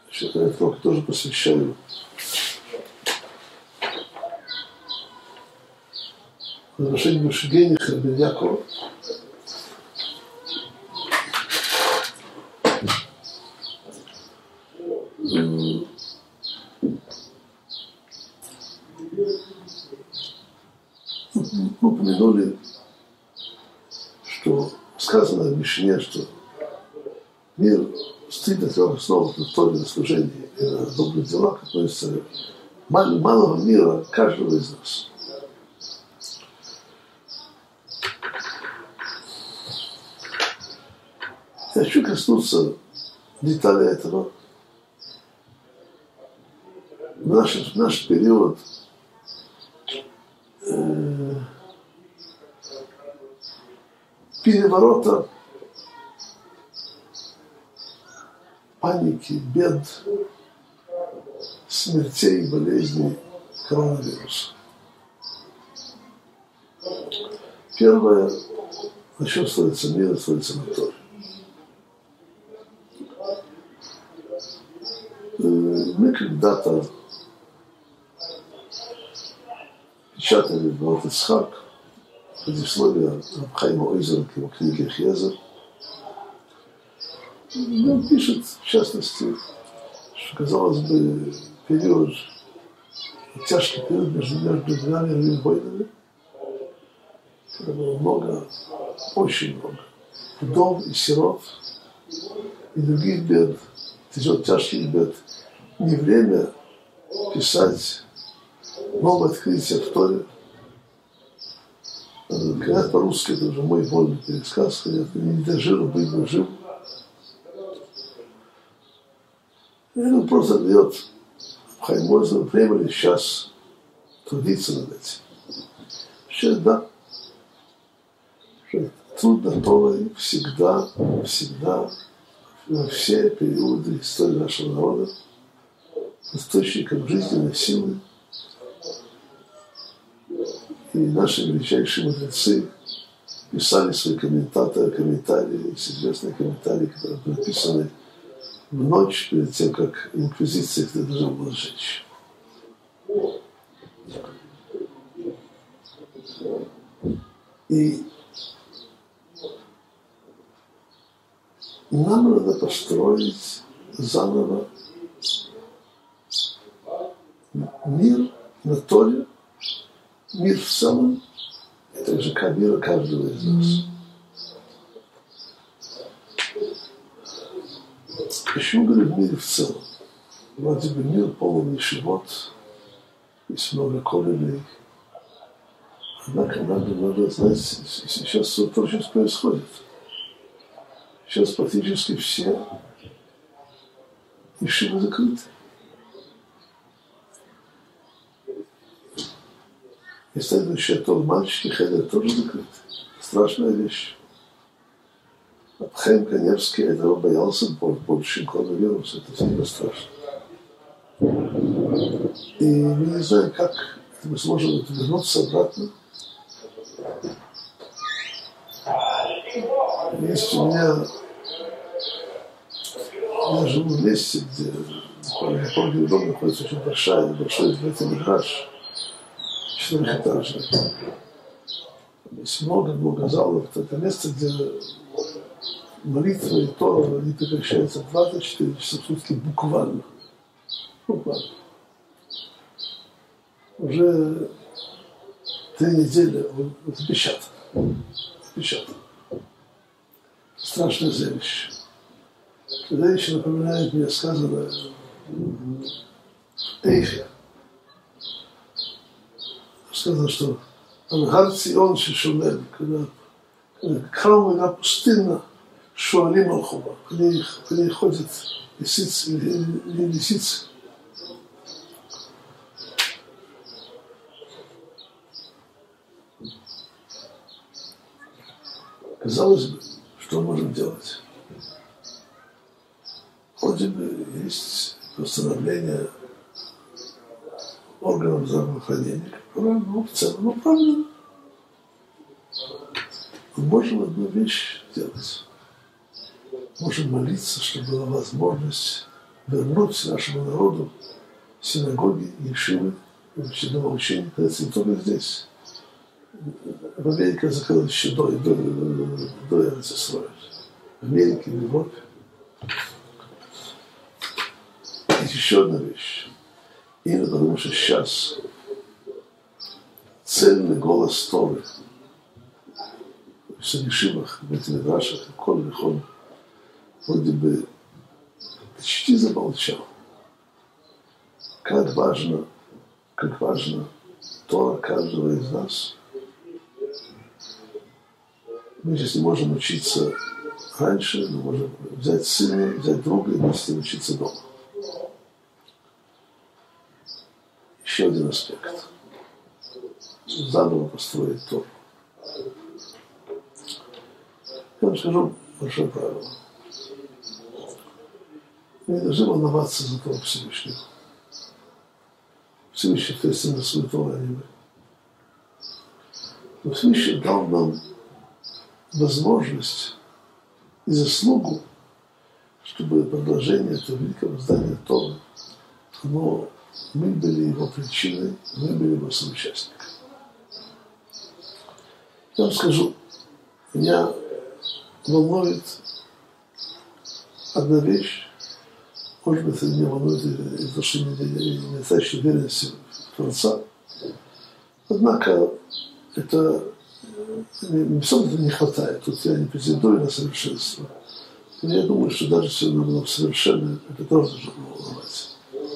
этот урок тоже посвящаю возвращению Шигениха бен Якова. Мы упомянули, что сказано в Мишне, что мир стоит на трех основах: на Торе, на служении и на добрых делах, относится малого мира каждого из нас. Я хочу коснуться деталей этого. В наш период переворота, паники, бед, смертей, болезней, коронавируса. Первое, на чем строится мир, строится на Торе. Мы когда-то печатали в Баат Ицхак предисловие Хайма Ойзера к его книге Хезер. И он пишет, в частности, что, казалось бы, период, тяжкий период между двумя мировыми войнами, когда было много, очень много вдов и сирот и других бед, тяжких бед, не время писать новое открытие в Торе. Говорят по-русски, это уже мой вольный пересказ, говорят, не дожил, быть бы жив. И он просто дает Хайм Ойзеру время сейчас трудиться над этим. Сейчас да. Труд над Торой всегда, во все периоды истории нашего народа источником жизненной силы. И наши величайшие мудрецы писали свои комментарии, известные комментарии, которые были написаны в ночь перед тем, как инквизиция их должна была сжечь. И нам надо построить заново мир на Торе, мир в целом, и также мир каждого из нас. Почему говорю в мире в целом? Вроде бы мир полон ешивот, есть много колелей. Однако надо знать, сейчас то, что происходит. Сейчас практически все ешивы закрыты. И следующее, то мальчики хедер тоже закрыты. Страшная вещь. Хайм Каневский этого боялся больше, чем коронавирус. Это всегда страшно. И мы не знаем, как мы сможем вернуться обратно. Есть у меня... Я живу в месте, где буквально дом находится очень большой бет-мидраш, 4-этажный. Есть много залов. Это место, где молитва и Тора, они прекращаются 24 часа в сутки буквально. Уже 3 недели это печатано. Страшное зрелище. Когда еще напоминает мне сказанное в Эйхе, сказано, что Ангар Цион Шишумель, когда храм была пустынна, Шуалим Алхуба, к ней ходят лисицы. Казалось бы, что можем делать? Вроде бы есть постановление органов здравоохранения, которое, в целом, правильно. Мы можем одну вещь делать. Можем молиться, чтобы была возможность вернуть нашему народу синагоги, ешивы, учебного учения, когда не только здесь. В Америке закрылась еще до Эрец-Исроэль. В Америке, в Европе. И еще одна вещь. Именно потому что сейчас цельный голос Торы в Ешивах, в Бейт-Мидрашах, в Коль-Вехон вроде бы почти замолчал. Как важно Тора каждого из нас. Мы сейчас не можем учиться раньше, мы можем взять сына, взять друга и вместе учиться дома. Еще один аспект. Заново построить Тору. Я вам скажу большое правило. Мы не должны волноваться за Тору Всевышнего. Всевышний ответственен за свою Тору, а не мы. Но Всевышний дал нам возможность и заслугу, чтобы продолжение этого великого здания Торы, мы были его причиной, мы были его соучастниками. Я вам скажу, меня волнует одна вещь, может быть, меня волнует и то, что не тащит уверенности в Творца. Однако это не все этого не хватает. Тут я не претендую на совершенство. Но я думаю, что даже если оно было совершенно, это тоже должно волновать.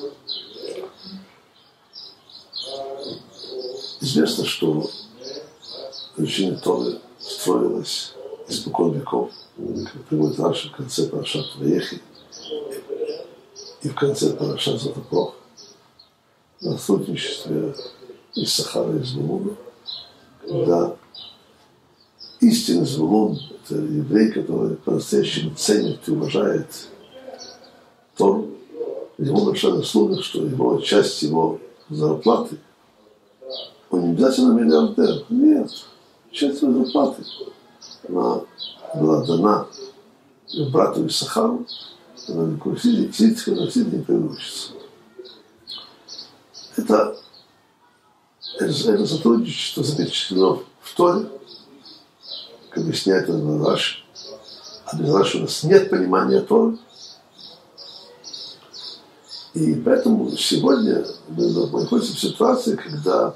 Известно, что учение Торы строилось испокон веков, как приводит Раши в конце Парашат Ваехи и в конце Парашат Затопрох, на сотрудничестве Иссахара и Звулуна, когда истинный Звулун – это еврей, который по-настоящему ценит и уважает Тору. Ему большая заслуга, что часть его зарплаты, он не обязательно миллиардер, нет, часть его зарплаты, она была дана брату Иссахару, она не курсили, не приучится. Это сотрудничество запечатлено в Торе, как объясняет он Раши. А без Раши у нас нет понимания Торы. И поэтому сегодня мы находимся в ситуации, когда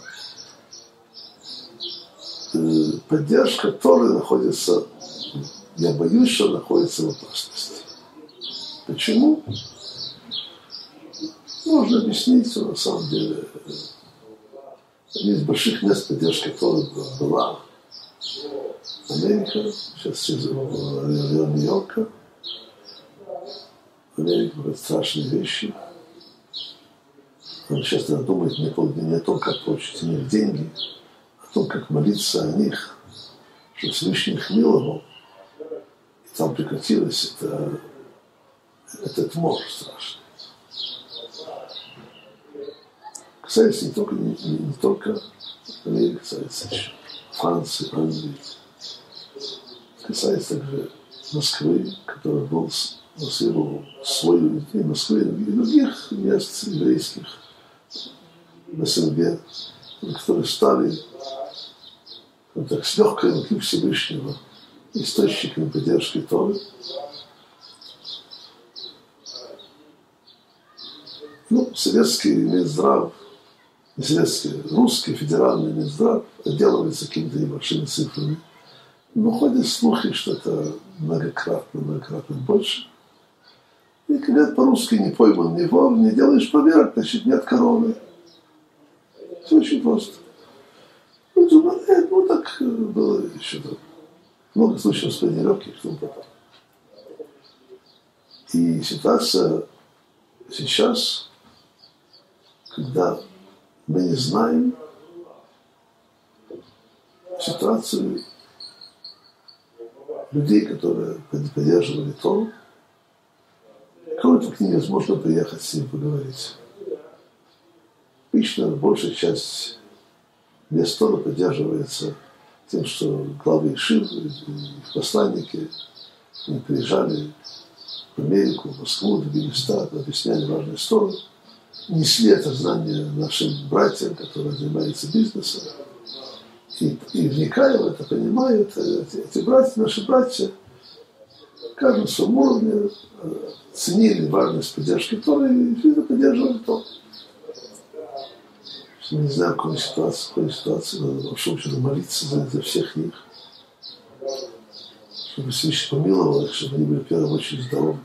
поддержка Торы находится, я боюсь, что находится в опасности. Почему? Можно объяснить, что на самом деле из больших мест поддержки Торы была Америка, сейчас район Нью-Йорка. В Америке бывают страшные вещи. Он сейчас думает не о том, как получить у них деньги, а о том, как молиться о них, чтобы Всевышний их миловал. И там прекратилось этот мор страшный. Касается не только Америки, касается еще Франции, Англии. Касается также Москвы, который был свой и Москвы, и других мест еврейских в СНГ, которые стали так, с легкой руки Всевышнего источниками поддержки Торы. Советский Минздрав, не советский, русский федеральный Минздрав отделывается какими-то небольшими цифрами. Но ходят слухи, что это многократно больше. И когда по-русски не пойман, не вор, не делаешь проверок, значит нет короны. Все очень просто. Так было еще там. Много случаев с планировки, что потом. И ситуация сейчас, когда мы не знаем ситуацию людей, которые поддерживали Тору, кому-то к ним невозможно приехать с ним поговорить. Обычно большая часть мест Торы поддерживается тем, что главы ешив, их посланники, они приезжали в Америку, в Москву, в другие места, объясняли важные стороны, несли это знание нашим братьям, которые занимаются бизнесом, и вникая в это, понимают, эти братья, наши братья, в каждом своем уровне ценили важность поддержки Торы и всегда поддерживали Тору. Мы не знаем, в какой ситуации надо вообще молиться за всех них, чтобы Всевышний помиловал их, чтобы они были в первую очередь здоровы.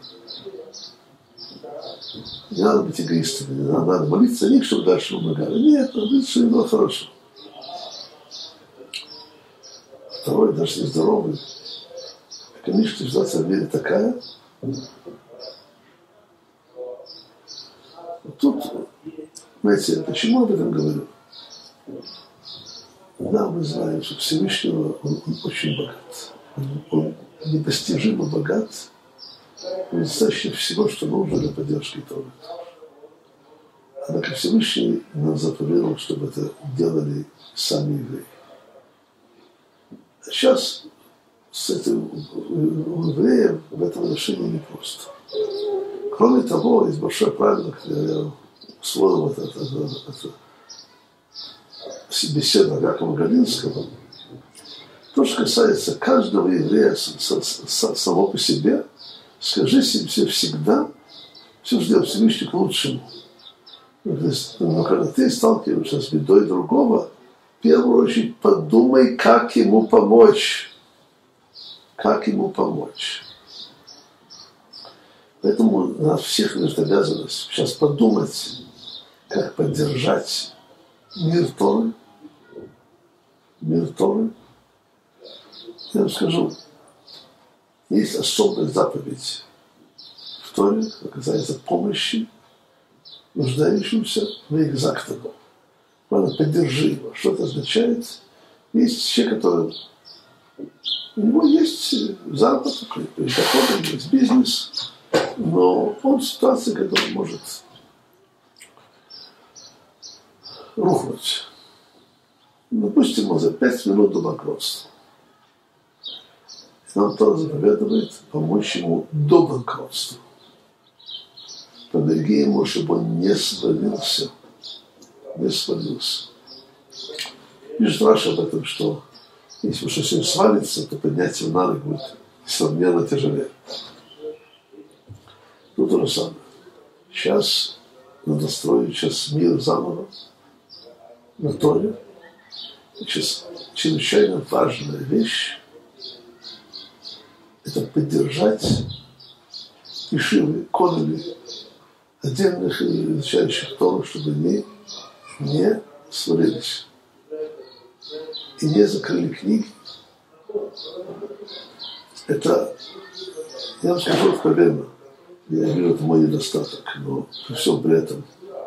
Не надо быть эгоистами, не надо молиться о них, чтобы дальше помогали. Нет, надо быть, что им было хорошо. Второй, даже нездоровый. Конечно, ситуация в мире такая. Вот тут, знаете, почему об этом говорю? Да, мы знаем, что Всевышнего он очень богат. Он недостижимо богат. Он достаточно всего, что нужно для поддержки Торы. Однако Всевышний нам заповедовал, чтобы это делали сами евреи. А сейчас с этим евреем в этом отношении непросто. Кроме того, есть большое правило, когда я усвоил это беседу Якова Галинского. То, что касается каждого еврея само по себе, скажи себе всегда, все ждет Всевышний к лучшему. Но когда ты сталкиваешься с бедой другого, в первую очередь подумай, как ему помочь. Как ему помочь. Поэтому у нас всех есть обязанность сейчас подумать, как поддержать мир Торы. Мир Торы. Я вам скажу, есть особая заповедь в Торе, которая касается помощи нуждающимся в экзактном. Надо поддержи его. Что это означает? Есть человек, который у него есть заработок, есть доходы, есть бизнес, но он в ситуации, когда он может рухнуть. Допустим, он за 5 минут до банкротства. И нам тоже заповедует помочь ему до банкротства. Помоги ему, чтобы он не свалился. Не свалился. Пишет Раша об этом, что если уж совсем свалится, то поднять его на ноги будет несравненно тяжелее. Ну, то же самое. Сейчас надо строить сейчас мир заново на Торе. Сейчас чрезвычайно важная вещь – это поддержать ишивы, коллеги, отдельных изучающих Тору, чтобы они не свалились и не закрыли книги. Это, я вам скажу откровенно, я вижу, это мой недостаток, но при всем при этом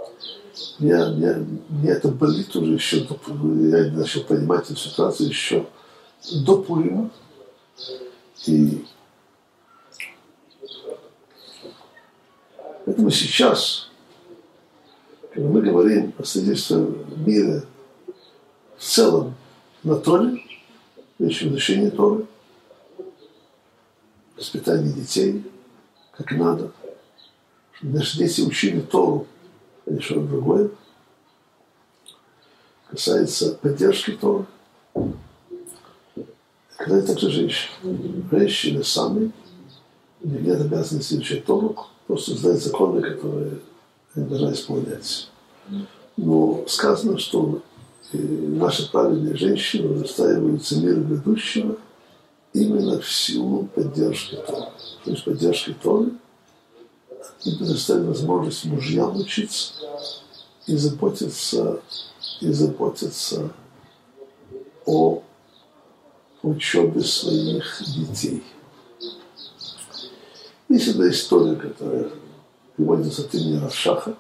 мне это болит уже еще, я начал понимать эту ситуацию еще до Пурима. И поэтому сейчас, когда мы говорим о свидетельстве мира в целом на Торе, речь о изучении Торы, воспитании детей, как надо, чтобы наши дети учили Тору, а не что-то другое. Касается поддержки Торы. Когда это также женщины. Женщины сами не имеют обязанности изучать Тору, просто знают законы, которые они должны исполнять. Но сказано, что наши правильные женщины выстраиваются мир грядущего именно в силу поддержки Торы. То есть поддержки Торы и предоставить возможность мужьям учиться и заботиться о учебе своих детей. Есть одна история, которая приводится от имени Рав Шаха.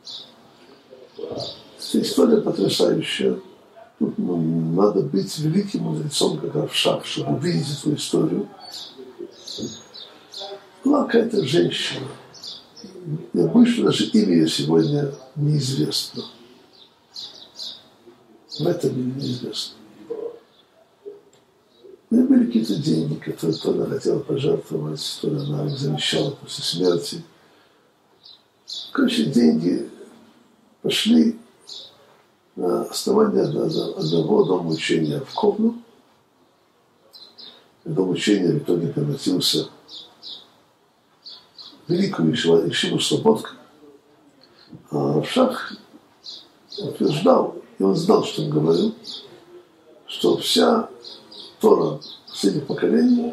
Эта история потрясающая. Тут надо быть великим мудрецом, как Рав Шах, чтобы увидеть эту историю. Была какая-то женщина. Я больше даже имя ее сегодня неизвестно. В этом мире неизвестно. Ну и были какие-то деньги, которые то она хотела пожертвовать, то она их завещала после смерти. Короче, деньги пошли на основании одного дома учения в Ковну. Дом учения в итоге превратился в великую Ешиву Слободка. А Равшах утверждал, и он знал, что он говорил, что вся Тора последних поколений,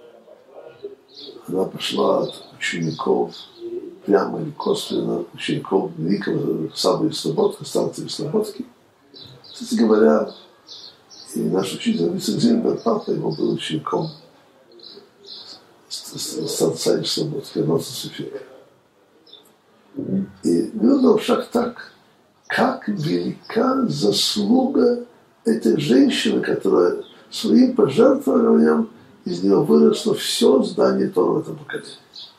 она пошла от учеников, прямо или косвенно, учеников великого Саба и Слободка, старца и Слободки. Кстати говоря, и наш учитель Равицкак Зильбер, папа его был учеником старца и Слободки, Носа Суфика. И говорил Равшах так, как велика заслуга этой женщины, которая своим пожертвованием из нее выросло все здание Тора в этом поколении.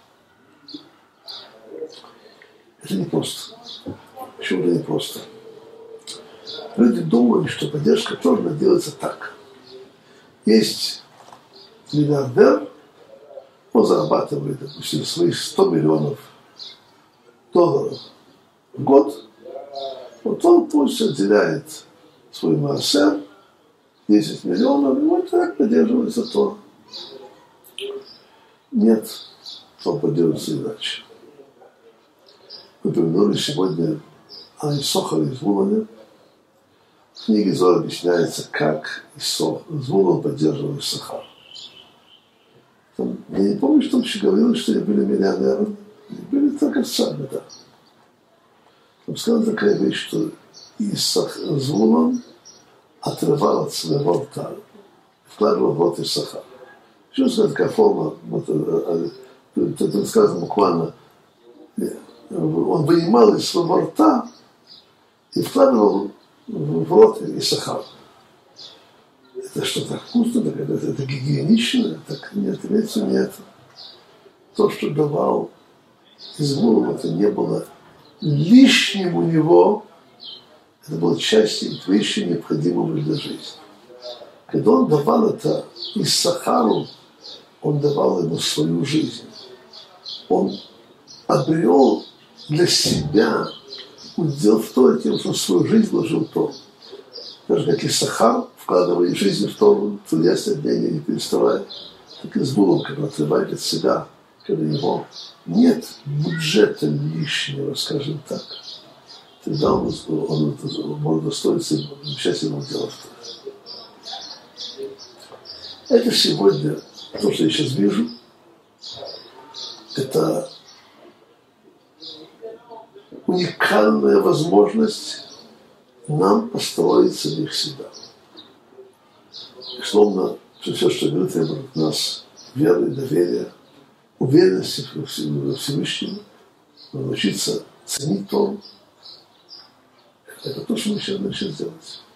Это не просто. Почему это не просто? Люди думали, что поддержка Тора делается так. Есть миллиардер, он зарабатывает, допустим, свои 100 миллионов долларов в год, вот он пусть отделяет свой маасер, 10 миллионов, и вот так поддерживается Тора. Нет, он поддерживается иначе. Мы упомянули сегодня о Исохаре и Звулоне. В книге Зоар объясняется, как Звулон поддерживал Исахар. Я не помню, что там еще говорилось, что они были миллионерами. Они были торговцами, да. Там сказано такая вещь, что Звулон отрывал от своего рта, вкладывал в рот Исахар. Что сказать, такая форма, это сказано буквально, он вынимал из своего рта и вкладывал в рот Исахар. Это что, так вкусно, это гигиенично? Так нет, имеется не это. То, что давал Звулон, это не было лишним у него, это было частью вещи, необходимого для жизни. Когда он давал это Исахару, он давал ему свою жизнь. Он обрел для себя удел в Торе тем, что свою жизнь вложил в Тору. Даже как Исахар, вкладывая жизнь в Тору, трудясь дня не переставая, так и Звулон, когда отрывает от себя, когда у него нет бюджета лишнего, скажем так, тогда он может достоиться замечательного дела в Торе. Это сегодня, то, что я сейчас вижу, это уникальная возможность нам построить самих себя. Безусловно, все, что говорит, требует от нас веры, доверия, уверенности в Всевышнем, научиться ценить Тору. Это то, что мы сейчас начали делать.